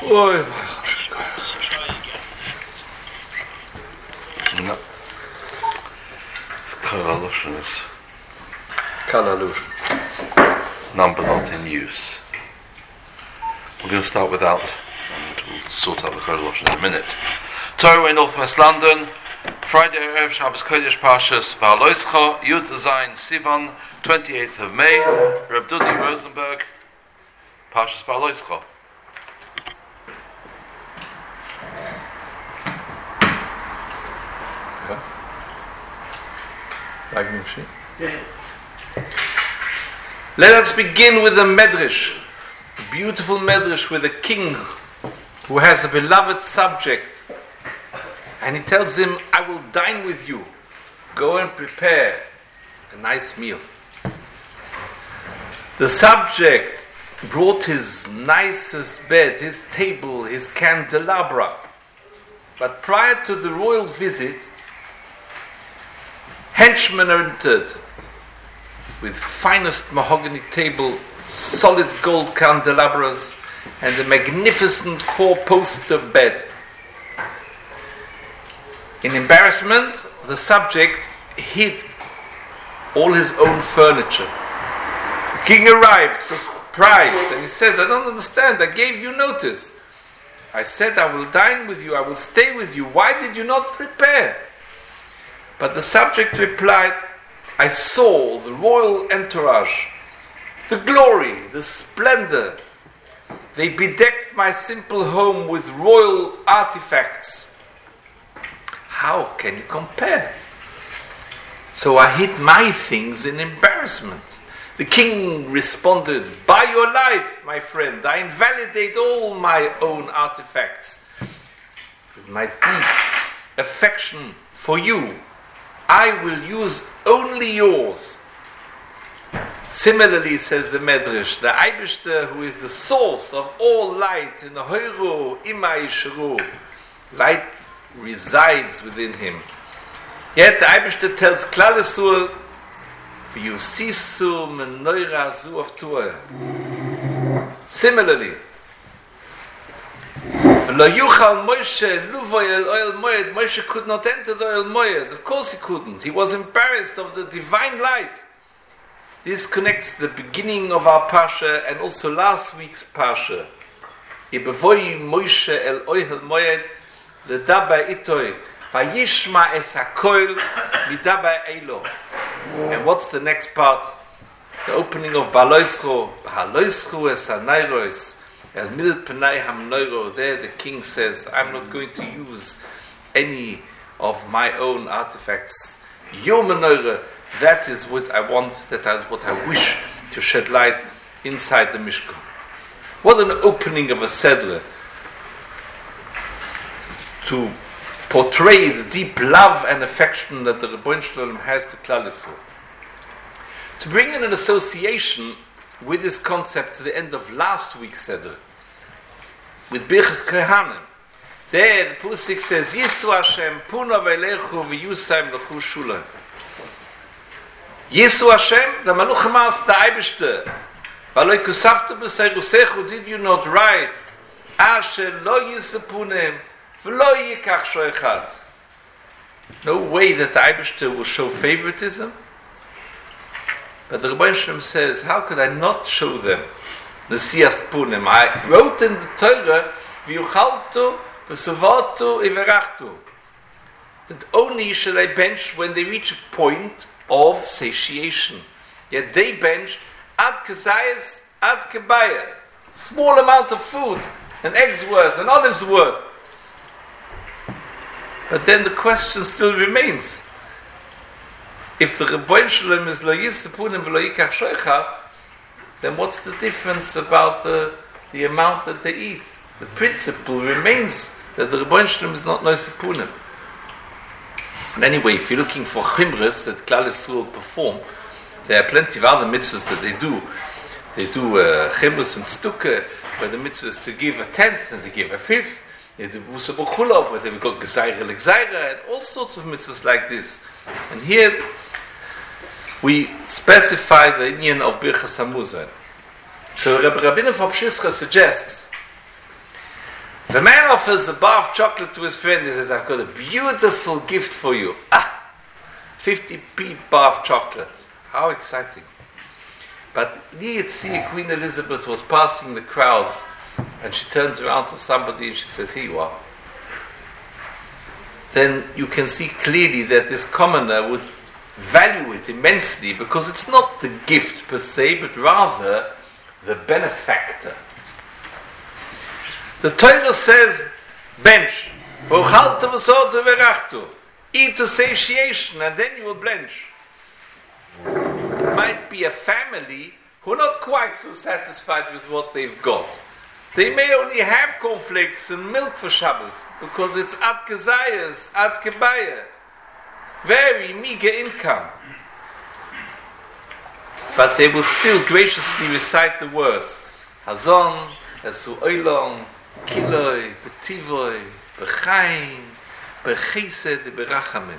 No. Kalalushan is number not in use. We're going to start without, and we'll sort out the Kalalushan in a minute. Torah in Northwest London, Friday Erev Shabbos Kodesh Parshas Va'aloischa, Yud Zayin Sivan, 28th of May, Reb Dudi Rosenberg, Parshas Va'aloischa. Let us begin with a medrash, a beautiful medrash with a king who has a beloved subject, and he tells him, I will dine with you, go and prepare a nice meal. The subject brought his nicest bed, his table, his candelabra, but prior to the royal visit, henchmen entered with finest mahogany table, solid gold candelabras, and a magnificent four-poster bed. In embarrassment, the subject hid all his own furniture. The king arrived, surprised, and he said, I don't understand, I gave you notice. I said I will dine with you, I will stay with you. Why did you not prepare? But the subject replied, I saw the royal entourage, the glory, the splendor. They bedecked my simple home with royal artifacts. How can you compare? So I hid my things in embarrassment. The king responded, by your life, my friend, I invalidate all my own artifacts. With my deep affection for you, I will use only yours. Similarly, says the Medrash, the Eibishter, who is the source of all light, in the Hoiru Imai Shru, light resides within him. Yet the Eibishter tells Klal Yisrael, V'yusisu menoira zu of Torah. Similarly, Moshe could not enter the Oil Moed. Of course he couldn't. He was embarrassed of the divine light. This connects the beginning of our Parsha and also last week's Parsha. Ibevoi Moshe el Oil Moed ledaba itoy vayishma es hakoil lidaba elo. And what's the next part? The opening of Baloischo. Baloischo es hanairos. El mil penai hamnoiro. There the king says, I'm not going to use any of my own artifacts. Your menorah, that is what I want, that is what I wish to shed light inside the Mishkan. What an opening of a Sedra to portray the deep love and affection that the Rebbeinu Shalom has to Klal Yisrael. To bring in an association with this concept to the end of last week's Seder, with Birchas Kohanim. There the Pusik says, Yisu Hashem, Puna Velechu V'Yusayim L'chu Shula. Yisu Hashem, the Maluch Mas, the Eibishter, V'Loi Kusaftu B'Seirusechu, did you not write, Asher Lo Yisapunim, V'Lo Yikach Shoechad. No way that the Eibishter will show favoritism. But the Rebbeinu Shalom says, how could I not show them the Siyas Punim? I wrote in the Torah, V'yuchaltu v'suvatu iverachtu, that only shall I bench when they reach a point of satiation. Yet they bench ad kezayis, ad kebaya, small amount of food, an egg's worth, an olive's worth. But then the question still remains. If the Rebbeinu Shalom is lo yisapunim v'lo yikach shoicha, then what's the difference about the amount that they eat? The principle remains that the Rebbeinu Shalom is not lo yisapunim. And anyway, if you're looking for chimres that Klal Yisrael perform, there are plenty of other mitzvahs that they do. They do chimres and stukke, where the mitzvah is to give a tenth and they give a fifth. They do busa b'chulov, where they've got gezaira l'gzaira, and all sorts of mitzvahs like this. And here we specify the inyan of Birchas Hamuzah. So Rabbi Rabbeinu from Pshischa suggests The man offers a bar of chocolate to his friend. He says, I've got a beautiful gift for you. 50p bar of chocolate. How exciting. But Queen Elizabeth was passing the crowds, and she turns around to somebody and she says, here you are. Then you can see clearly that this commoner would value it immensely, because it's not the gift per se, but rather the benefactor. The Torah says, bench, eat to satiation, and then you will blench. It might be a family who are not quite so satisfied with what they've got. They may only have cornflakes and milk for Shabbos, because it's ad kezayas, ad kebaya. Very meager income. But they will still graciously recite the words, Hazon, Esu Oilom, Kiloi, Betivoi, Bechaim, Bechesed, Berachamim.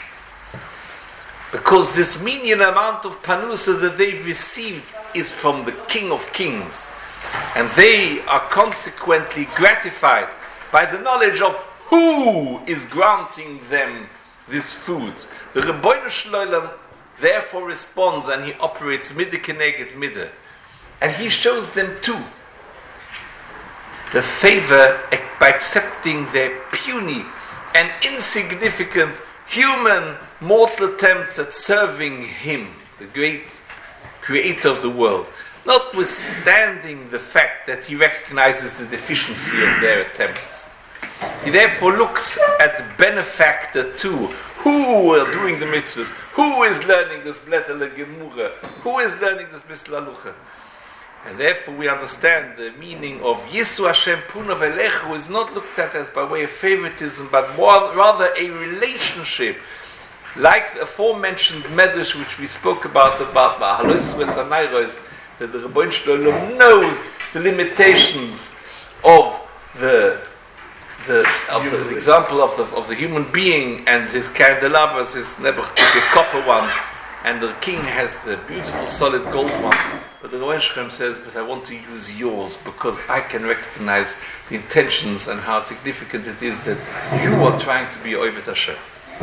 Because this minion amount of panusa that they've received is from the King of Kings. And they are consequently gratified by the knowledge of who is granting them this food. The Rebbeinu Shloim therefore responds, and he operates midde keneged midde. And he shows them too the favor by accepting their puny and insignificant human mortal attempts at serving him, the great creator of the world, notwithstanding the fact that he recognizes the deficiency of their attempts. He therefore looks at the benefactor too. Who are doing the mitzvahs? Who is learning this Blätter Gemura? Who is learning this Misla Lucha? And therefore we understand the meaning of Yisu Hashem Punav Elechu is not looked at as by way of favoritism, but more, rather a relationship. Like the aforementioned medrash which we spoke about Halois Vesanairos, that the Rebbeinu Shloim knows the limitations of the example of the human being, and his candelabras, his nebuchadnezzar copper ones, and the king has the beautiful solid gold ones. But the Rebbeinu Shloim says, but I want to use yours because I can recognize the intentions and how significant it is that you are trying to be Oived Hashem.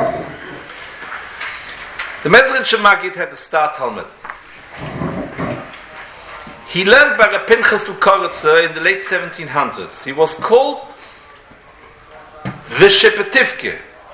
The Mezritcher Maggid had a star Talmud. He learned by Reb Pinchas Lukoritzer in the late 1700s. He was called the Shepetivke.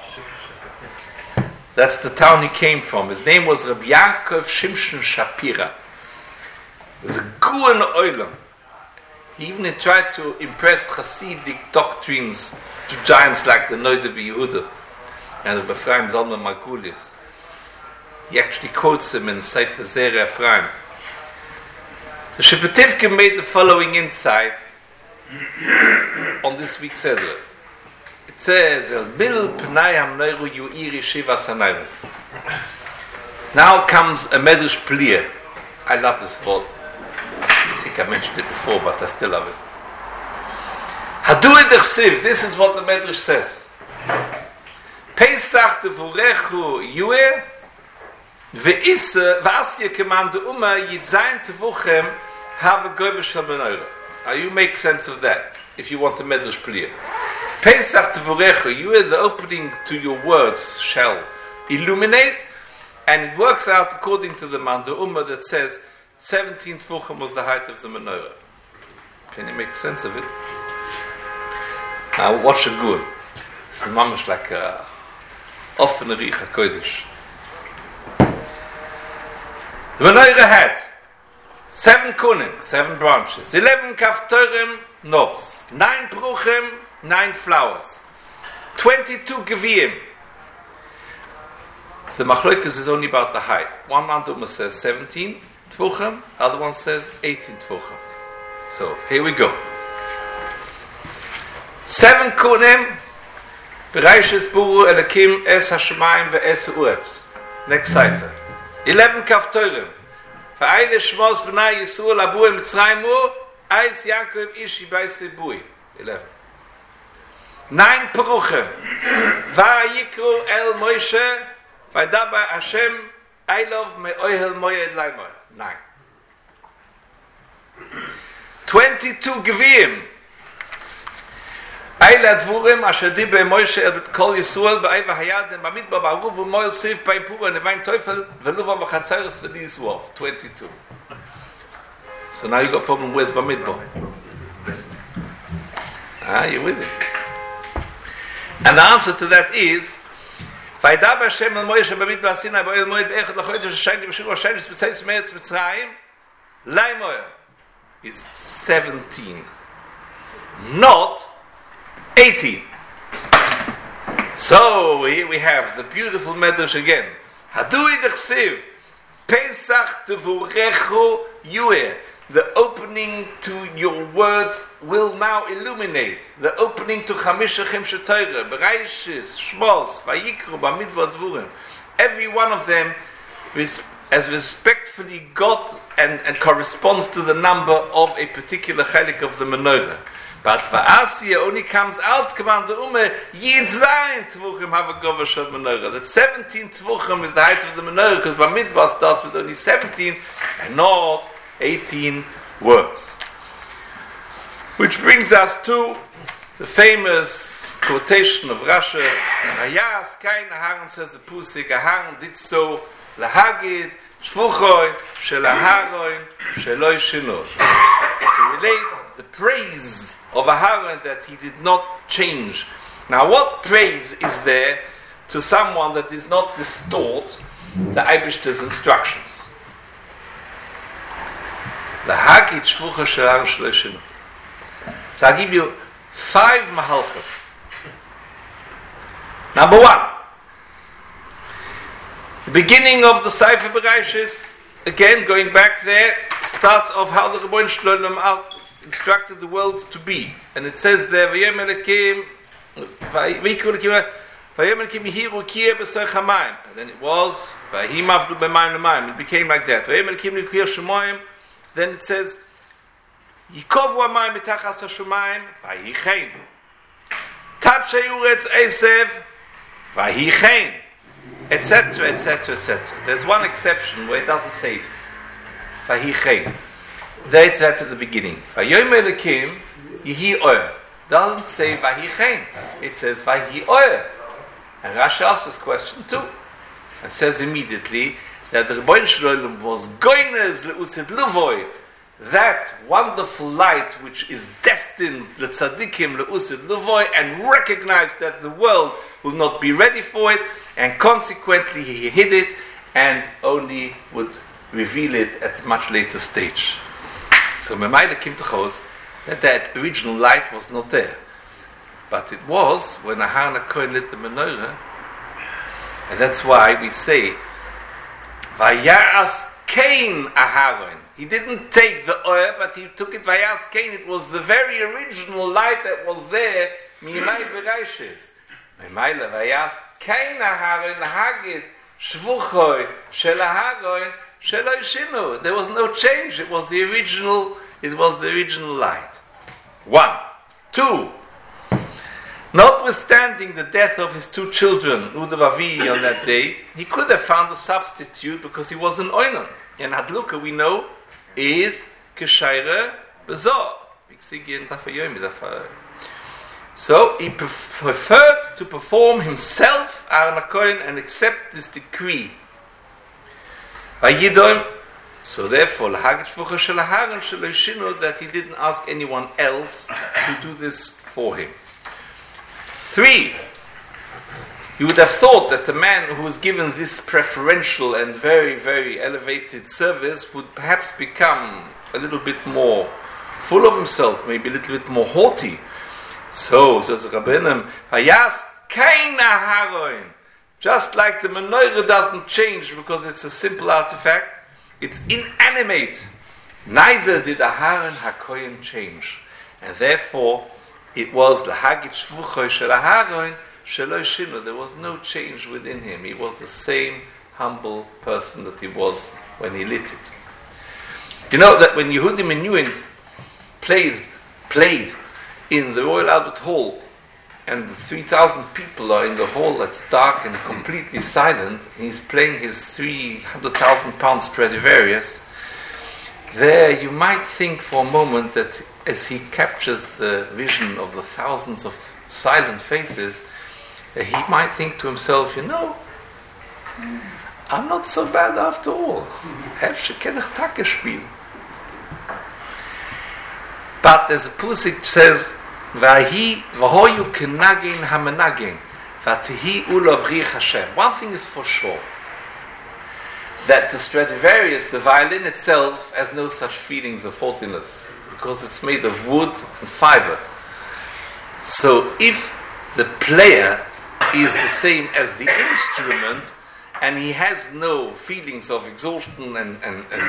That's the town he came from. His name was Reb Yaakov Shimshon Shapira. He was a Guan Oilam. He even tried to impress Hasidic doctrines to giants like the Noda B'Yehuda and the Ephraim Zalman Margulis. He actually quotes him in Sefer Zera Ephraim. The Shepetivke made the following insight on this week's Seder. It says, El bil p'nayam neiru yu'iri shivas hanayros. Now comes a medrash plier. I love this quote. I think I mentioned it before, but I still love it. Hadu edechsiv. This is what the medrash says. Pesach tevurechu yu'er ve'isa v'asya kemam de'uma yitzayin tevuchem have a goyver shel menorah. Now you make sense of that if you want a medrash plier. Pesach Tevurecha, you are the opening to your words shall illuminate, and it works out according to the Manda Ummah that says 17 Tfuchim was the height of the menorah. Can you make sense of it? Now watch a good. This is mamish like a often a Richa Kodesh. The menorah had 7 kunim, 7 branches, 11 kaftorim, knobs, 9 pruchim, 9 flowers, 22 geviyim. The machlokas is only about the height. One Manda says 17 tfuchim, other one says 18 tfuchim. So here we go. 7 kunim, bereishes buru elakim es hashemayim ve'es uretz. Next cipher. 11 kaftorim. Ve'ayle shmos b'nai Yisrael abu Mitzrayim Eis Yaakov ishi b'aisei bui. 11. 9 peruchim. Vayikru el Moshe vaydaber Hashem Eilov me'ohel moyed laimor. 9. 22 geviyim. ואלה הדבורים אשר דיבר מוישה אל כל ישראל באיבה הירדן במדבר בערוב ומויל סיף בהם פורה נביין טויפל ולובם וחצרס וליזווב 22. So now you got a problem, where's Bamidbar? You're with it. And the answer to that is וידבר השם אל מוישה במדבר סיני באוהל מועד באחד לחודש השני בשבוע השני בצייס מארץ מצרים לאמור is 17, not 18. So here we have the beautiful medrash again. Hadui dechsiv Pesach tevurechu yueh. The opening to your words will now illuminate. The opening to Chamisha Chimshe Torah, Bereishis, Shmos, Vayikru, Bamidbar Dvurim. Every one of them is as respectfully got and corresponds to the number of a particular chelik of the menorah. But Va'asiyah only comes out, command the Ummah, Yid Zayin Tvuchim have a govash of menorah. That 17 Tvuchim is the height of the menorah, because Bamidbar starts with only 17 and not 18 words. Which brings us to the famous quotation of Rashi. Vayas Kain Aharon, says the Pusik, Aharon did so lahagid shvuchoi shel Aharon shelo yishinu, to relate the praise of Aharon that he did not change. Now what praise is there to someone that does not distort the Eibishter's instructions? Lahagid shvuchoi shel Aharon shelo yishinu. So I'll give you 5 mahalchim. Number 1, the beginning of the Sefer Bereishis, again going back there, starts off how the Rebbeinu Shlom instructed the world to be, and it says there, "Vayom Elokim, vayikru Vayom Elokim yihiru kiyeh b'soich hamayim," and then it was "Vayim avdu b'mayim l'mayim." It became like that. "Vayom Elokim likuyeh shemayim." Then it says "Yikovu hamayim mitachas hashamayim, vayichein." "Tatshe uretz esev, vayichein," etc., etc., etc. There's one exception where it doesn't say vayichein. There it's at the beginning. Vayom Elokim yihi oyer. Doesn't say vayichein. It says vayi oyer. And Rashi asks this question too, and says immediately that the Rebbeinu Shlom was goynez leusid luvoy, that wonderful light which is destined letzadikim leusid luvoy, and recognized that the world will not be ready for it, and consequently he hid it and only would reveal it at a much later stage. So Memaila came to Chos that original light was not there, but it was when Aharon HaKohen lit the menorah, and that's why we say Vayas Kain Aharon. He didn't take the oil, but he took it Vayas Kain. It was the very original light that was there. Mimai Bereishis. Memaila Vayas Kain Aharon Hagid Shvuchoi Shel Aharon Shelo Yishinu. There was no change. It was the original. It was the original light. 1, 2. Notwithstanding the death of his 2 children, Udav Avi, on that day, he could have found a substitute because he was an oinon. And Hadluka, we know, is Keshaira Bezor. So he preferred to perform himself, Aharon HaKohen, and accept this decree. So therefore, that he didn't ask anyone else to do this for him. 3, you would have thought that the man who was given this preferential and very, very elevated service would perhaps become a little bit more full of himself, maybe a little bit more haughty. So, says the Rabbeinu, Vayas Kain Aharon. Just like the menorah doesn't change because it's a simple artifact, it's inanimate. Neither did Aharon HaKohen change. And therefore, it was Lahagid Shvuchoi Shel Aharon Shelo Yishinu. There was no change within him. He was the same humble person that he was when he lit it. You know that when Yehudim Menuhin played in the Royal Albert Hall, and 3,000 people are in the hall that's dark and completely silent, and he's playing his 300,000 pound Stradivarius, There you might think for a moment that as he captures the vision of the thousands of silent faces, he might think to himself, I'm not so bad after all. But as a Pusik says, Vahoyu kenagin hamenagin, vatihi ulovri Hashem. One thing is for sure, that the Stradivarius, the violin itself, has no such feelings of haughtiness, because it's made of wood and fiber. So if the player is the same as the instrument, and he has no feelings of exhaustion and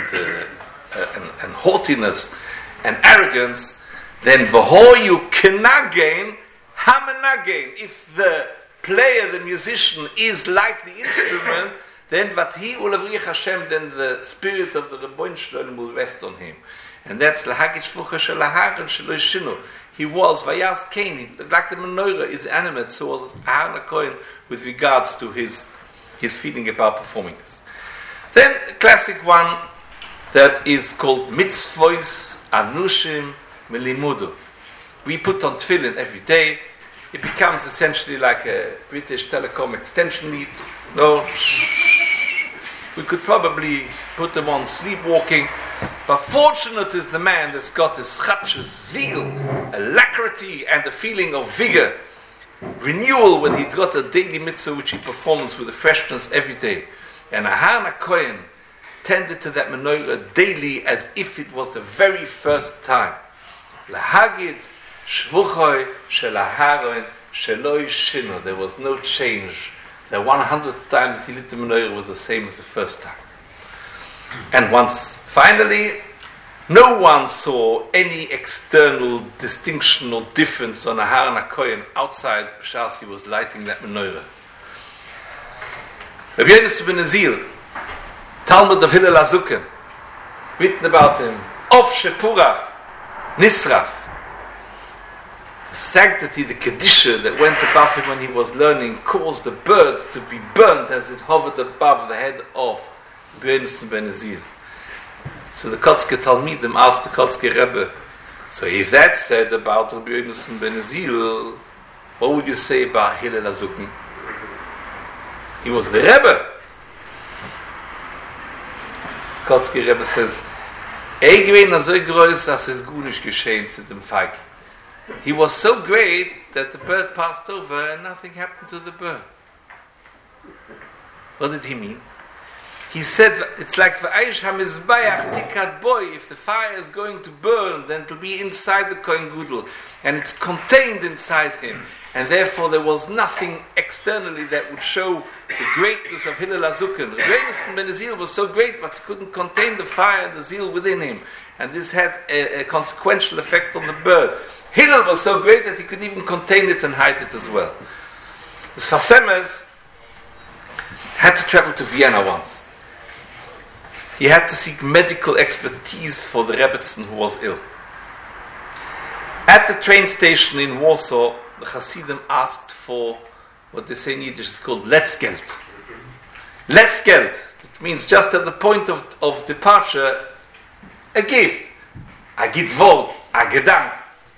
haughtiness and arrogance, then v'hoyu kenagain hamenagain. If the player, the musician, is like the instrument, then vathi ulavri Hashem, then the spirit of the Rebbeinu Shalom will rest on him. And that's lahagit shvucha shel ahar and shelo shinu. He was vayas kain, like the menorah is animate, so was Aharon HaKohen with regards to his feeling about performing this. Then a classic one that is called mitzvos anushim melimudu. We put on tefillin every day. It becomes essentially like a British Telecom extension lead. No, we could probably put them on sleepwalking. But fortunate is the man that's got a chachas, zeal, alacrity, and a feeling of vigor, renewal when he's got a daily mitzvah which he performs with a freshness every day. And Aharon HaKohen tended to that menorah daily as if it was the very first time. Lahagid shvuchoi shel Aharon shelo shino. There was no change. The 100th time that he lit the menorah was the same as the first time. And once, finally, no one saw any external distinction or difference on Aharon HaKohen outside Shas he was lighting that menorah. Rabbi Yonas ben Azil, Talmud of Hillel HaZuken, written about him, Of Shepurach, Nisraf, the sanctity, the Kedisha that went above him when he was learning caused the bird to be burnt as it hovered above the head of Rabbi Yonas ben Azil. So the Kotzke Talmidim asked the Kotzke Rebbe, so if that's said about Rabbi Yonas ben Azil, what would you say about Hillel HaZuken? He was the Rebbe. The Kotzke Rebbe says, he was so great that the bird passed over and nothing happened to the bird. What did he mean? He said it's like v'aish hamizbayach tikat boy. If the fire is going to burn, then it will be inside the Kohen Gadol, and it's contained inside him, and therefore there was nothing externally that would show the greatness of Hillel HaZuken. Rabbi Yonas ben Azil was so great, but he couldn't contain the fire and the zeal within him, and this had a consequential effect on the bird. Hillel was so great that he could even contain it and hide it as well. The Sfas Emes had to travel to Vienna once. He had to seek medical expertise for the Rebbetzin who was ill. At the train station in Warsaw, the Hasidim asked for what they say in Yiddish is called Letzgeld. Letzgeld. It means just at the point of departure, a gift. A gitvot, a gedank.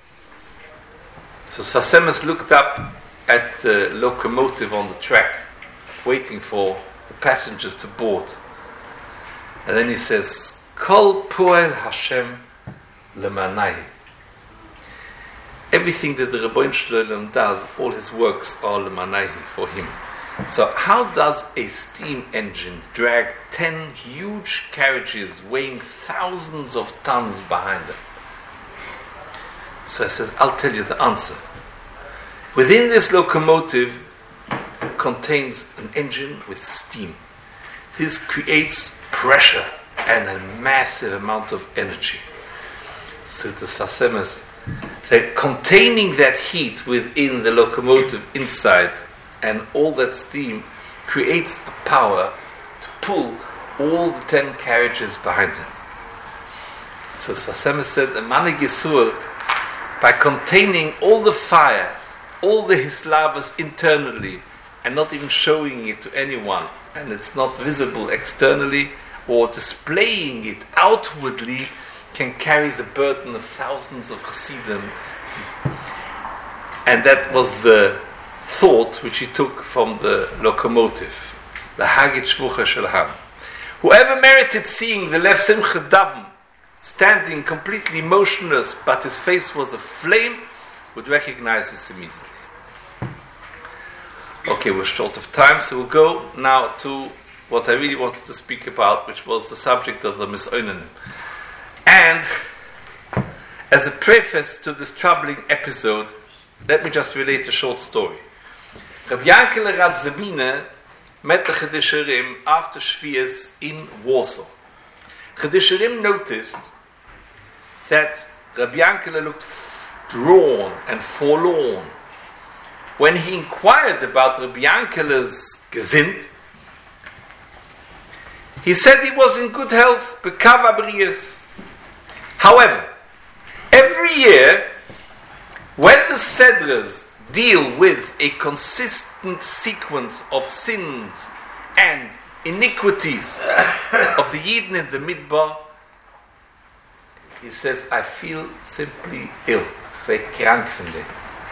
So Sfas Emes looked up at the locomotive on the track, waiting for the passengers to board. And then he says, Kol poel Hashem lemanai. Everything that the Rebbeinu Shalom does, all his works are lemanai, for him. So how does a steam engine drag 10 huge carriages weighing thousands of tons behind them? So he says, I'll tell you the answer. Within this locomotive contains an engine with steam. This creates pressure and a massive amount of energy. So the Sfas Emes, that containing that heat within the locomotive inside and all that steam creates a power to pull all the 10 carriages behind him. So Sfas Emes said, the Manig Yisur, by containing all the fire, all the hislavas internally, and not even showing it to anyone, and it's not visible externally, or displaying it outwardly, can carry the burden of thousands of Chassidim. And that was the thought which he took from the locomotive, the Hagit Shvucha Shalham. Whoever merited seeing the Lev Simcha Daven standing completely motionless, but his face was aflame, would recognize this immediately. Okay, we're short of time, so we'll go now to what I really wanted to speak about, which was the subject of the Misoinanim. And as a preface to this troubling episode, let me just relate a short story. Rabbi Yankele Radzemine met the Chedisherim after Shvias in Warsaw. Chedisherim noticed that Rabbi Yankele looked drawn and forlorn. When he inquired about Rabbi Yankele's Gesind, he said he was in good health, bekav abrius. However, every year, when the Sedras deal with a consistent sequence of sins and iniquities of the Yidden in the Midbar, he says, I feel simply ill. Krank finde.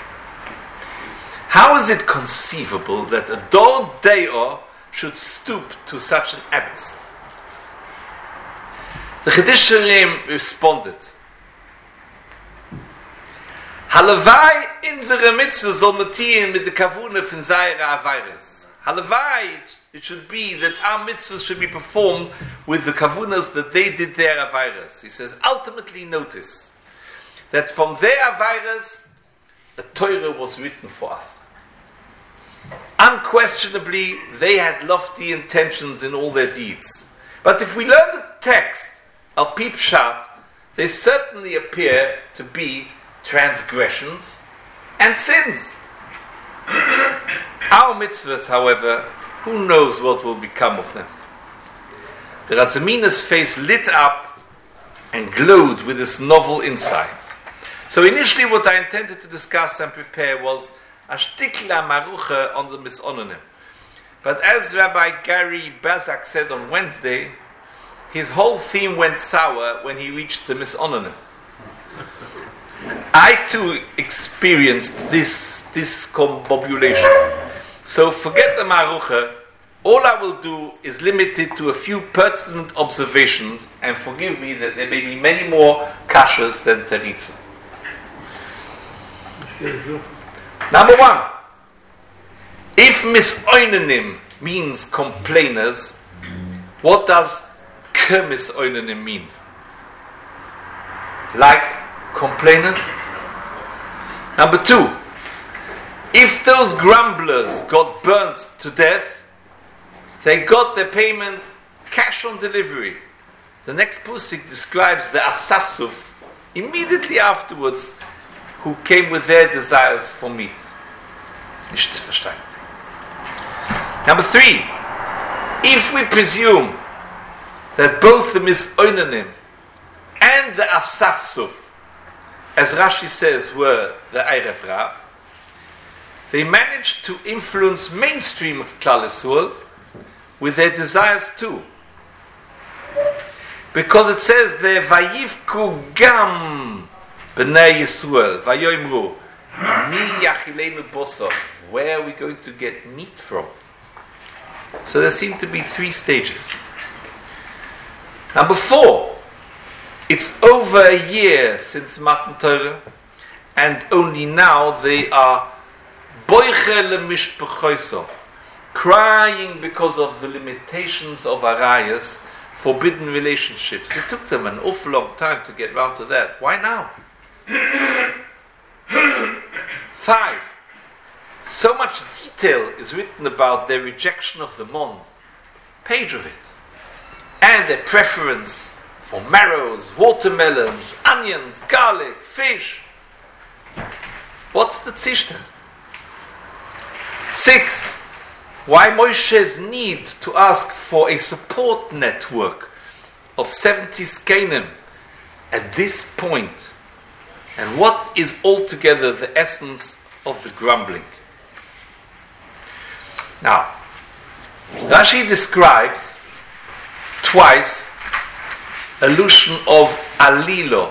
How is it conceivable that a Dor Deor should stoop to such an abyss? The Chedisherim responded, Halavai unsere Mitzvah soll matieren mit der Kavune von seiner Aveiris. Halavai, it should be that our mitzvahs should be performed with the kavunas that they did their Aveiris. He says, ultimately notice that from their Aveiris, the Torah was written for us. Unquestionably, they had lofty intentions in all their deeds. But if we learn the text, Al Pi Pshat, they certainly appear to be transgressions and sins. Our mitzvahs, however, who knows what will become of them? The Radzemina's face lit up and glowed with this novel insight. So initially what I intended to discuss and prepare was a shtikla marucha on the Misonanim. But as Rabbi Gary Bazak said on Wednesday, his whole theme went sour when he reached the Misonanim. I too experienced this discombobulation. So forget the marucha. All I will do is limit it to a few pertinent observations, and forgive me that there may be many more kashas than teritza. Number one, if misoinanim means complainers, what does misoinanim mean? Like complainers? Number two, if those grumblers got burnt to death, they got their payment cash on delivery. The next pusik describes the asafsuf immediately afterwards, who came with their desires for meat. Nicht zu verstehen. Number three, if we presume that both the misoinanim and the asafsuf, as Rashi says, were the Erev Rav, they managed to influence mainstream of Klal Yisrael with their desires too. Because it says there, Vayivku gam b'nei Yisrael, Vayoimru, mi yachilenu bosor, where are we going to get meat from? So there seem to be three stages. Number four, it's over a year since Matan Torah, and only now they are boiche lemishpachoisov, crying because of the limitations of arayas, forbidden relationships. It took them an awful long time to get round to that. Why now? 5. So much detail is written about their rejection of the mon, page of it, and their preference for marrows, watermelons, onions, garlic, fish. What's the tzishta? 6. Why Moshe's need to ask for a support network of 70 skenim at this point? And what is altogether the essence of the grumbling? Now, Rashi describes twice a lotion of Alilo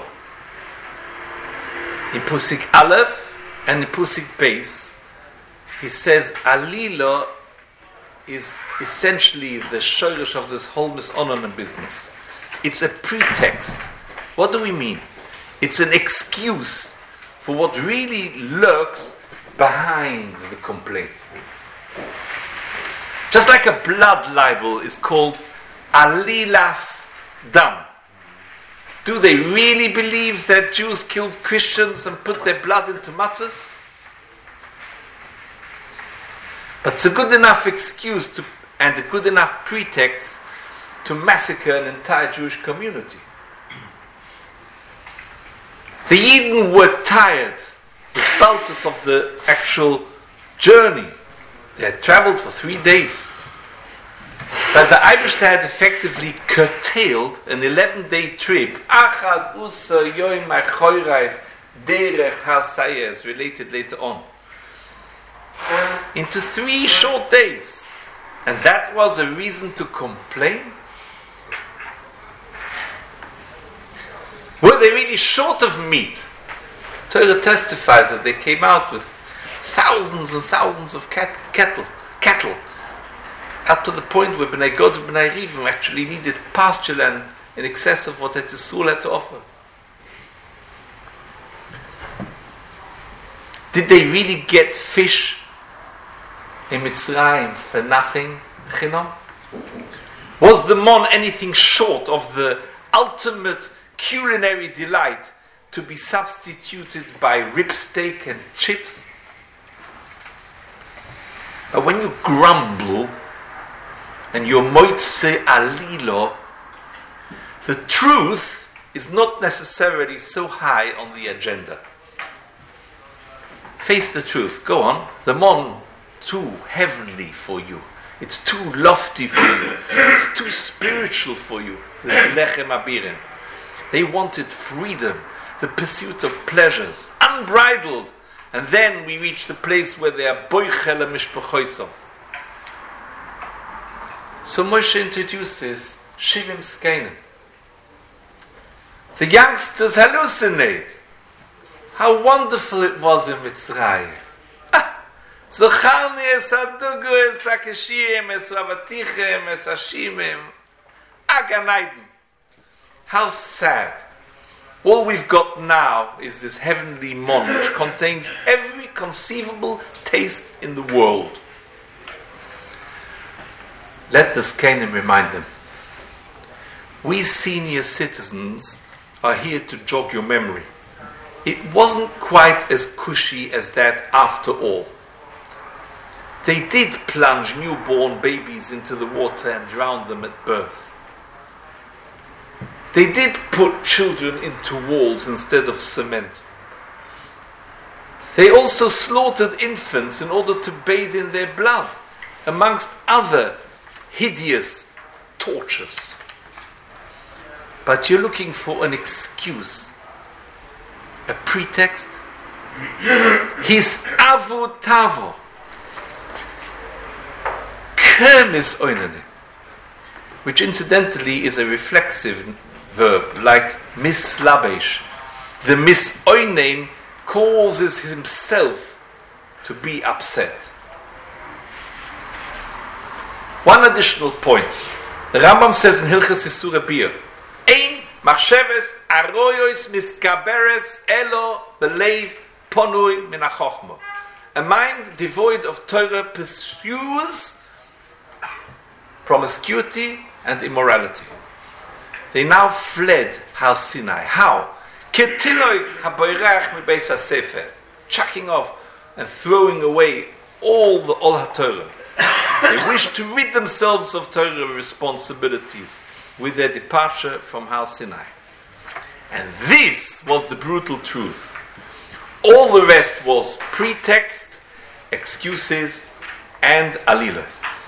in Pusik Aleph and in Pusik Beis. He says Alilo is essentially the shorish of this whole misonon business. It's a pretext. What do we mean? It's an excuse for what really lurks behind the complaint. Just like a blood libel is called Alilas Dam. Do they really believe that Jews killed Christians and put their blood into matzahs? But it's a good enough excuse and a good enough pretext to massacre an entire Jewish community. The Yidden were tired with baltus of the actual journey. They had traveled for 3 days. But the Eibishter had effectively curtailed an 11-day trip. Achad usa yoim machoyrayv derech hasayeh, as related later on, into 3 short days. And that was a reason to complain? Were they really short of meat? Torah testifies that they came out with thousands and thousands of cattle, up to the point where Bnei Gad and Bnei Rivim actually needed pasture land in excess of what Etzul had to offer. Did they really get fish in Mitzrayim for nothing? Chinam? Was the mon anything short of the ultimate culinary delight to be substituted by rib steak and chips? But when you grumble and you're moitze alilo, the truth is not necessarily so high on the agenda. Face the truth. Go on. The mon too heavenly for you. It's too lofty for you. It's too spiritual for you. This lechem abirim. They wanted freedom, the pursuit of pleasures, unbridled. And then we reach the place where they are boichel mishpachoisom. So Moshe introduces Shivim Skenim. The youngsters hallucinate. How wonderful it was in Mitzrayim. Zocharni es hadugu es hakeshim es avatichem es hashimim. Aganaiden. How sad. All we've got now is this heavenly mon, which contains every conceivable taste in the world. Let the Skenim remind them. We senior citizens are here to jog your memory. It wasn't quite as cushy as that after all. They did plunge newborn babies into the water and drown them at birth. They did put children into walls instead of cement. They also slaughtered infants in order to bathe in their blood, amongst other hideous tortures. But you're looking for an excuse, a pretext. His avu tavo, kermis oinene, which incidentally is a reflexive verb, like mislabesh. The misoinen causes himself to be upset. One additional point. The Rambam says in Hilchas Yisur Bir, Ein machsheves aroyos miskaberes elo beleiv ponui min hachochma. A mind devoid of Torah pursues promiscuity and immorality. They now fled Har Sinai. How? Ketiloi haboirach mi beis hasefer, chucking off and throwing away all the Ol HaTorah. They wished to rid themselves of Torah responsibilities with their departure from Har Sinai. And this was the brutal truth. All the rest was pretext, excuses, and alilas.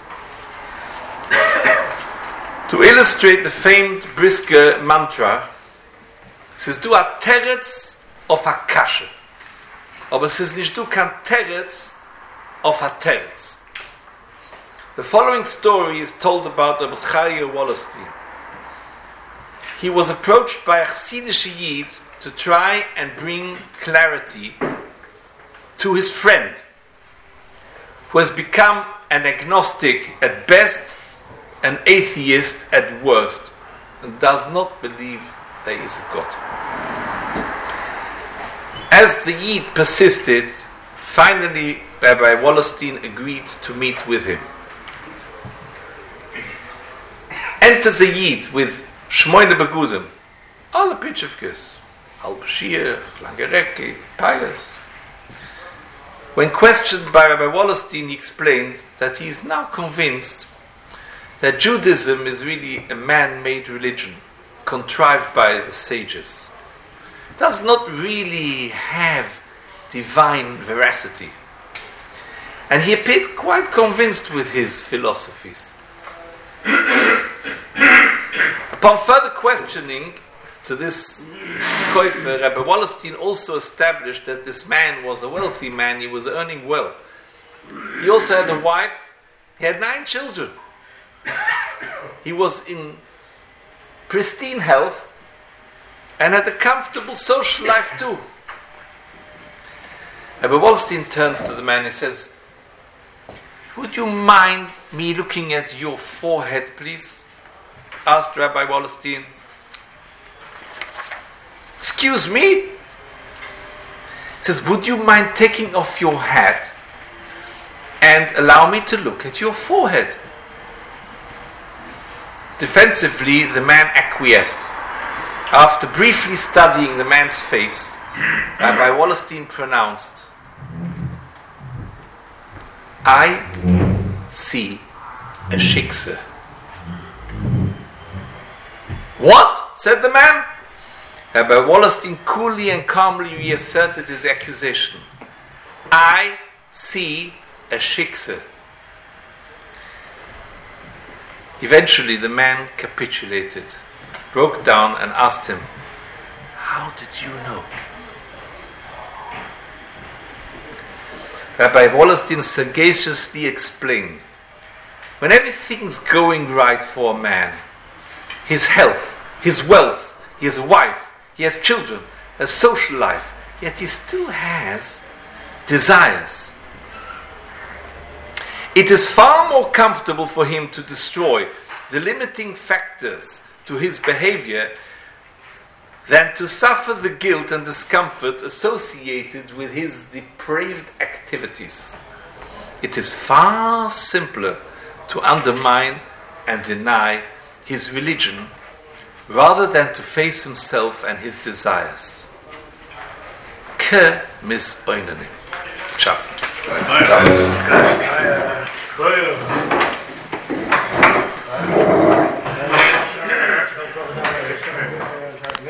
To illustrate the famed Brisker mantra, it says, du a teretz of a kashe. Aber es ist nicht du kan teretz of a teretz. The following story is told about the Chaim Wallerstein. he was approached by a Chassidish Yid to try and bring clarity to his friend, who has become an agnostic at best, an atheist at worst, and does not believe there is a God. As the Yid persisted, finally Rabbi Wallerstein agreed to meet with him. Enters the Yid with Shmoyne Begudim, alle Pitchevkes, halb Shir, lange Recke, pious. When questioned by Rabbi Wallerstein, he explained that he is now convinced that Judaism is really a man-made religion, contrived by the sages. It does not really have divine veracity. And he appeared quite convinced with his philosophies. Upon further questioning to this Koifer, Rabbi Wallerstein also established that this man was a wealthy man, he was earning well. He also had a wife, he had 9 children. He was in pristine health and had a comfortable social life too. Rabbi Wallerstein turns to the man and says, "Would you mind me looking at your forehead, please?" asked Rabbi Wallerstein. "Excuse me?" He says, "Would you mind taking off your hat and allow me to look at your forehead?" Defensively, the man acquiesced. After briefly studying the man's face, Rabbi Wallerstein pronounced, "I see a shikse." "What?" said the man. Rabbi Wallerstein coolly and calmly reasserted his accusation. "I see a shikse." Eventually the man capitulated, broke down and asked him, "How did you know?" Rabbi Wallerstein sagaciously explained, when everything's going right for a man, his health, his wealth, he has a wife, he has children, a social life, yet he still has desires. It is far more comfortable for him to destroy the limiting factors to his behavior than to suffer the guilt and discomfort associated with his depraved activities. It is far simpler to undermine and deny his religion rather than to face himself and his desires. Ke mis oinenim. Shabbos.